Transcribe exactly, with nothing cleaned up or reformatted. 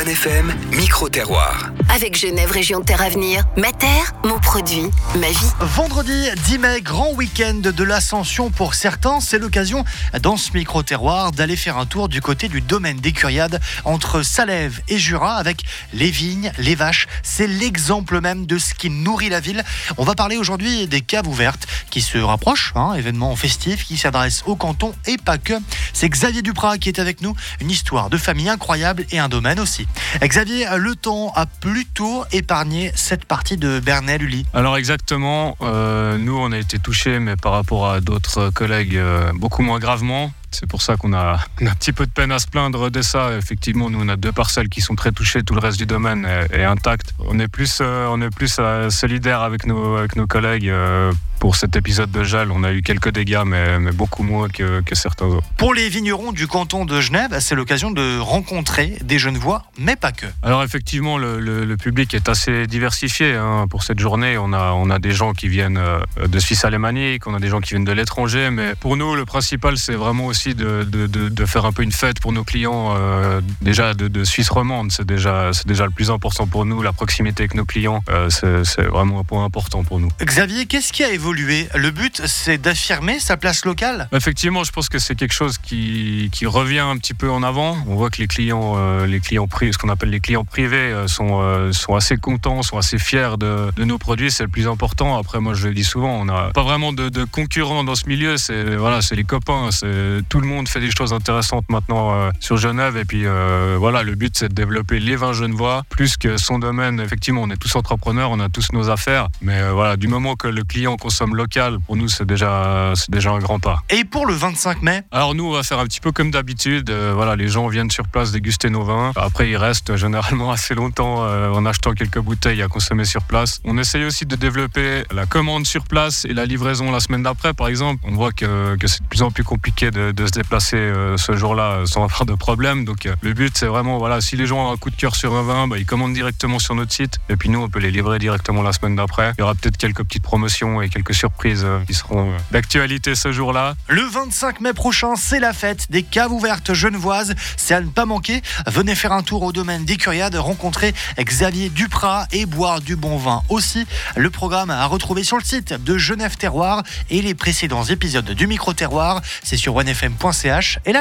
One F M, micro-terroir. Avec Genève Région Terre Avenir, ma terre, mon produit, ma vie. Vendredi dix mai, grand week-end de l'Ascension pour certains. C'est l'occasion, dans ce micro-terroir, d'aller faire un tour du côté du domaine des Curiades, entre Salève et Jura, avec les vignes, les vaches. C'est l'exemple même de ce qui nourrit la ville. On va parler aujourd'hui des caves ouvertes qui se rapprochent, hein, événement festif qui s'adresse au canton et pas que. C'est Xavier Duprat qui est avec nous. Une histoire de famille incroyable et un domaine aussi. Xavier, le temps a plutôt épargné cette partie de Bernay-Lully. Alors exactement, euh, nous on a été touchés, mais par rapport à d'autres collègues, euh, beaucoup moins gravement. C'est pour ça qu'on a, on a un petit peu de peine à se plaindre de ça. Effectivement, nous, on a deux parcelles qui sont très touchées. Tout le reste du domaine est, est intact. On est plus, euh, on est plus euh, solidaires avec nos, avec nos collègues. Euh, pour cet épisode de gel, on a eu quelques dégâts, mais, mais beaucoup moins que, que certains autres. Pour les vignerons du canton de Genève, c'est l'occasion de rencontrer des Genevois, mais pas que. Alors effectivement, le, le, le public est assez diversifié. Hein. Pour cette journée, on a, on a des gens qui viennent de Suisse alémanique, on a des gens qui viennent de l'étranger. Mais pour nous, le principal, c'est vraiment aussi De, de, de, de faire un peu une fête pour nos clients, euh, déjà de, de Suisse romande, c'est déjà, c'est déjà le plus important pour nous, la proximité avec nos clients, euh, c'est, c'est vraiment un point important pour nous. Xavier, qu'est-ce qui a évolué ? Le but, c'est d'affirmer sa place locale ? Effectivement, je pense que c'est quelque chose qui, qui revient un petit peu en avant. On voit que les clients, euh, les clients privés, ce qu'on appelle les clients privés, euh, sont, euh, sont assez contents, sont assez fiers de, de nos produits, c'est le plus important. Après, moi, je le dis souvent, on n'a pas vraiment de, de concurrents dans ce milieu, c'est, voilà, c'est les copains, c'est tout le monde fait des choses intéressantes maintenant euh, sur Genève et puis euh, voilà, le but c'est de développer les vins genevois plus que son domaine. Effectivement, on est tous entrepreneurs, on a tous nos affaires, mais euh, voilà, du moment que le client consomme local, pour nous c'est déjà, c'est déjà un grand pas. Et pour le vingt-cinq mai ? Alors nous on va faire un petit peu comme d'habitude, euh, voilà, les gens viennent sur place déguster nos vins, après ils restent généralement assez longtemps euh, en achetant quelques bouteilles à consommer sur place. On essaye aussi de développer la commande sur place et la livraison la semaine d'après par exemple. On voit que, que c'est de plus en plus compliqué de, de se déplacer euh, ce jour-là euh, sans avoir de problème. Donc euh, le but c'est vraiment, voilà, si les gens ont un coup de cœur sur un vin, bah, ils commandent directement sur notre site et puis nous on peut les livrer directement la semaine d'après. Il y aura peut-être quelques petites promotions et quelques surprises euh, qui seront euh, d'actualité ce jour-là. Le vingt-cinq mai prochain, c'est la fête des caves ouvertes genevoises. C'est à ne pas manquer. Venez faire un tour au domaine des Curiades, rencontrer Xavier Duprat et boire du bon vin aussi. Le programme à retrouver sur le site de Genève Terroir et les précédents épisodes du Micro-Terroir, c'est sur one f m point c h et la